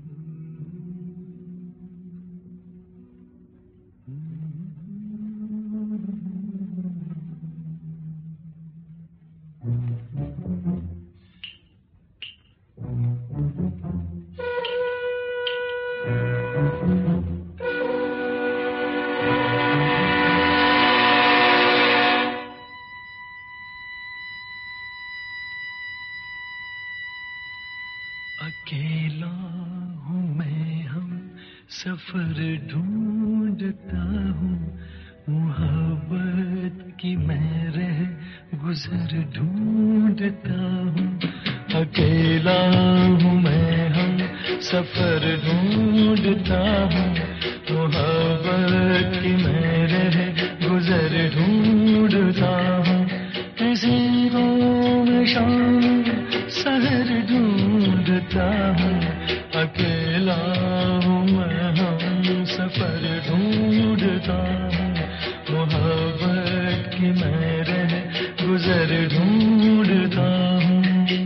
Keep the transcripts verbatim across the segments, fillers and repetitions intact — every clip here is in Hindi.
अकेला हूँ मैं हम सफर ढूंढता हूँ, मोहब्बत की मैं रह गुजर ढूंढता हूँ। अकेला हूँ मैं हम सफर ढूंढता हूँ, मोहब्बत की मैं रह गुजर ढूंढता हूँ। किसी को मैं शाम सहर ढूंढता हूँ, अकेला हूँ मैं हम सफर ढूंढता हूँ, मोहब्बत की मैं रह गुजर ढूंढता हूँ।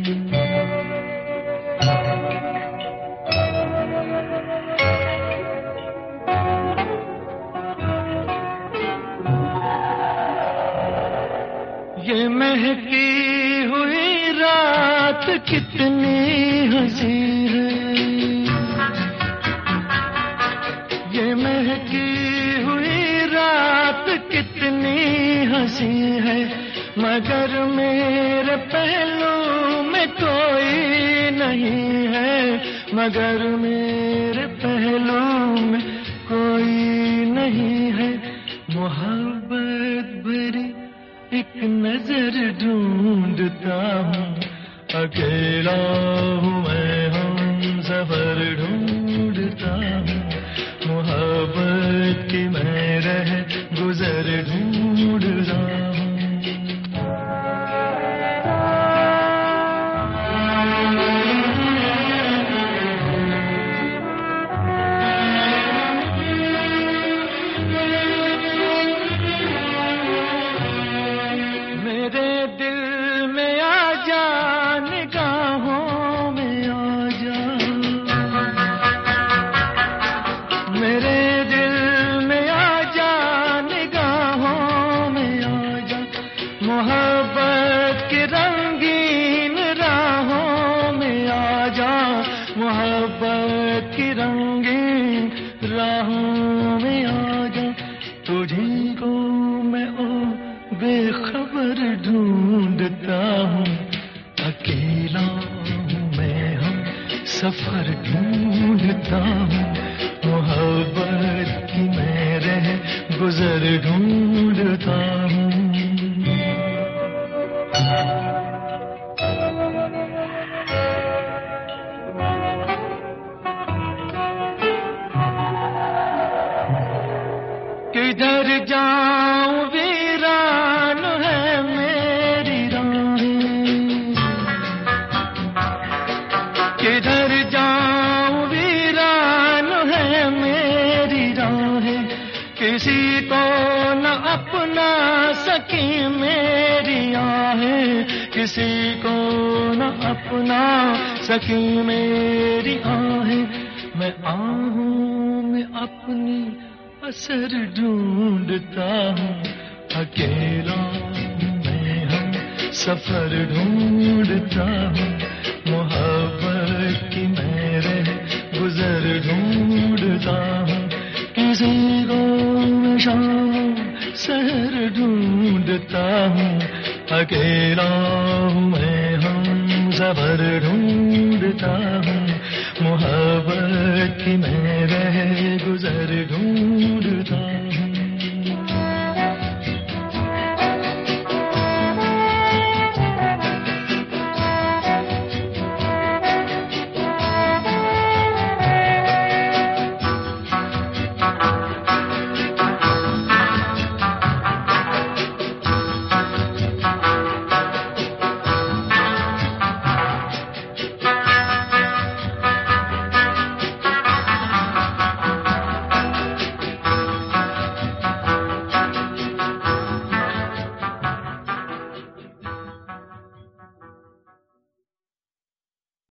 ये महकी हुई रात कितनी हंसी है, ये महकी हुई रात कितनी हंसी है, मगर मेरे पहलू में कोई नहीं है, मगर मेरे पहलू में कोई नहीं है। मोहब्बत भरी एक नजर ढूंढता हूँ, अकेला हूँ मैं हम सफर ढूंढता हूँ, मोहब्बत की मैं रह गुजर ढूंढता हूँ। मोहब्बत की रंगीन राहों में आजा, मोहब्बत की रंगीन राहों में आजा। तुझी को मैं ओ बेखबर ढूंढता हूँ, अकेला हूँ मैं हम सफर ढूंढता हूँ, मोहब्बत की मैं रह गुजर ढूंढता हूँ। किधर जाऊं वीरान है मेरी राहें, किधर जाऊं वीरान है मेरी राहें, किसी को न अपना सकी मेरी आहें, किसी को न अपना सकी मेरी आहें। मैं आहूं में अपनी असर ढूंढता हूँ, अकेला मैं हम सफर ढूंढता हूँ, मोहब्बत की मैं रह गुजर ढूंढता हूँ। किसी को मैं शाम सहर ढूंढता हूँ, अकेला मैं हम सफर ढूंढता हूँ, मोहब्बत की मैं रह गुजर ढूंढता